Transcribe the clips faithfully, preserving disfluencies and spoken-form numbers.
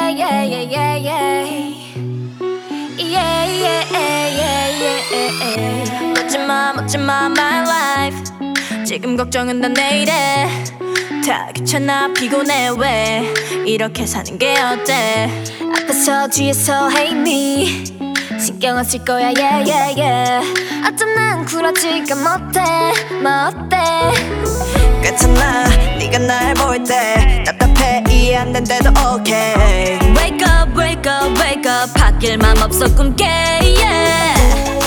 yeah, yeah, yeah, yeah, yeah. Yeah, yeah, yeah, yeah, yeah. 묻지마, 묻지마, my life. 지금 걱정은 다 내일에. 다 귀찮아, 피곤해, 왜 이렇게 사는 게 어때? 앞에서 뒤에서 hate me. 신경 안 쓸 거야, yeah, yeah, yeah. 어쩜 난 쿨하지가 못해, 뭐 어때? 괜찮아, 네가 날 볼 때 답답해, 이해 안 된대도 okay. Wake up, wake up, wake up. 바뀔 맘 없어 꿈깨, yeah.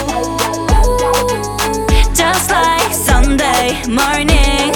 Just like Sunday morning.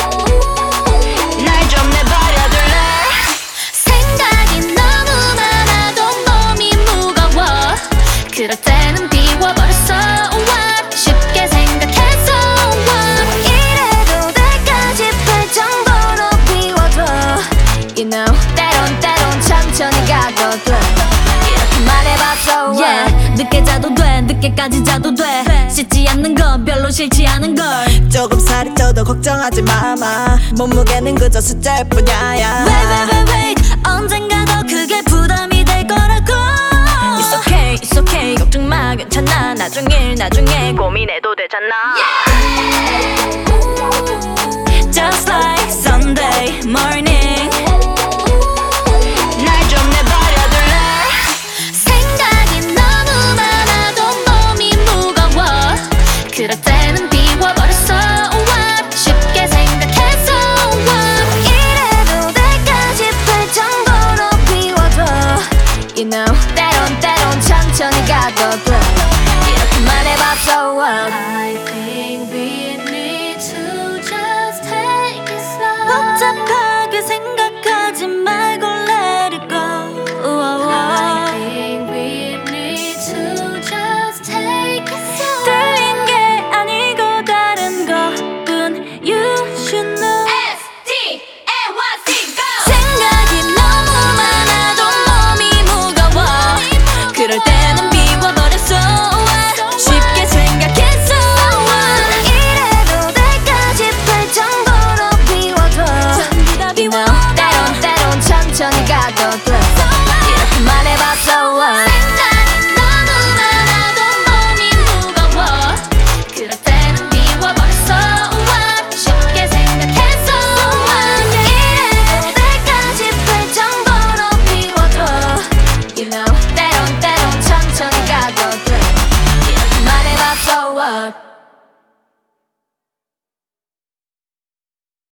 날 좀 내버려둘래. 생각이 너무 많아도 몸이 무거워. 그럴 때는 비워버렸어. What? 쉽게 생각해서 what? 이래도 될까 싶을 정도로 비워둬. You know, 때론 때론 천천히 가도 돼. 이렇게 말해봤어. Yeah, 늦게 자도 돼, 늦게까지 자도 돼. 씻지 않는 건 별로 싫지 않은 걸. 조금 살이 쪄도 걱정하지 마마. 몸무게는 그저 숫자일 뿐이야. Wait, wait, wait, wait. 언젠가 더 크게 부담이 될 거라고. It's okay, it's okay. 걱정 마, 괜찮아. 나중에, 나중에 고민해도 되잖아. Yeah. Just like